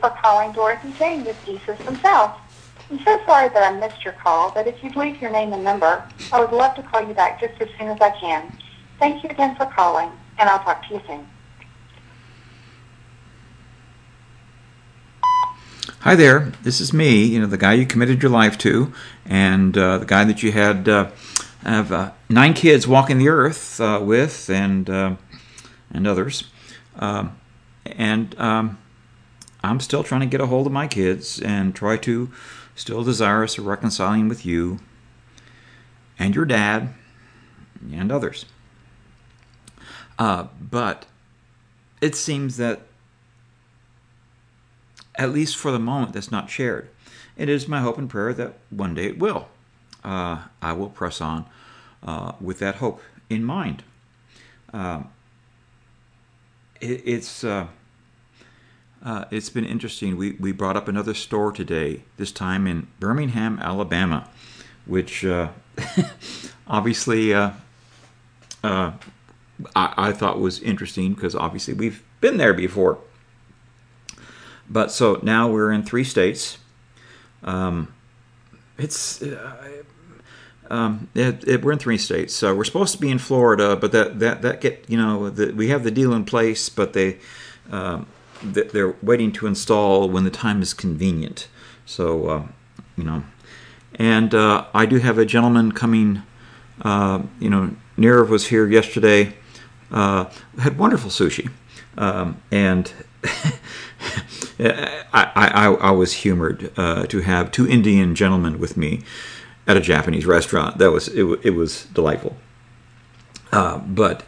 for calling Dorothy Jane with D-System South. I'm so sorry that I missed your call, but if you'd leave your name and number, I would love to call you back just as soon as I can. Thank you again for calling, and I'll talk to you soon. Hi there, this is me, the guy you committed your life to, and the guy that you had have 9 kids walking the earth with, and others. I'm still trying to get a hold of my kids and try to still desirous of reconciling with you and your dad and others. But it seems that, at least for the moment, that's not shared. It is my hope and prayer that one day it will. I will press on with that hope in mind. It's been interesting. We brought up another store today, this time in Birmingham, Alabama, which obviously I thought was interesting because obviously we've been there before. But so now we're in 3 states. We're in 3 states. So we're supposed to be in Florida, but we have the deal in place, but they're waiting to install when the time is convenient. So and I do have a gentleman coming. Nirav was here yesterday. Had wonderful sushi, and. I was humored to have 2 Indian gentlemen with me at a Japanese restaurant. It was delightful. But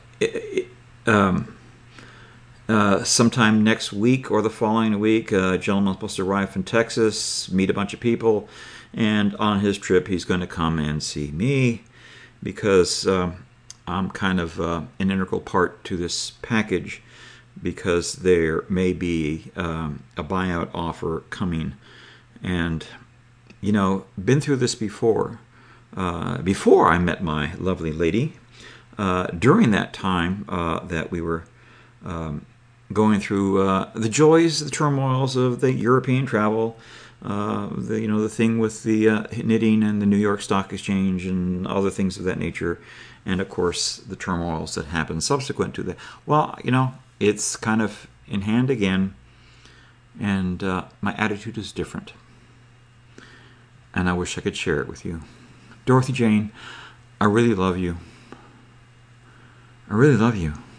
sometime next week or the following week, a gentleman's supposed to arrive from Texas, meet a bunch of people, and on his trip he's going to come and see me because I'm kind of an integral part to this package. Because there may be a buyout offer coming. And, been through this before. Before I met my lovely lady, during that time that we were going through the joys, the turmoils of the European travel, the thing with the knitting and the New York Stock Exchange and other things of that nature, and, of course, the turmoils that happened subsequent to that. Well, it's kind of in hand again, and my attitude is different. And I wish I could share it with you. Dorothy Jane, I really love you. I really love you.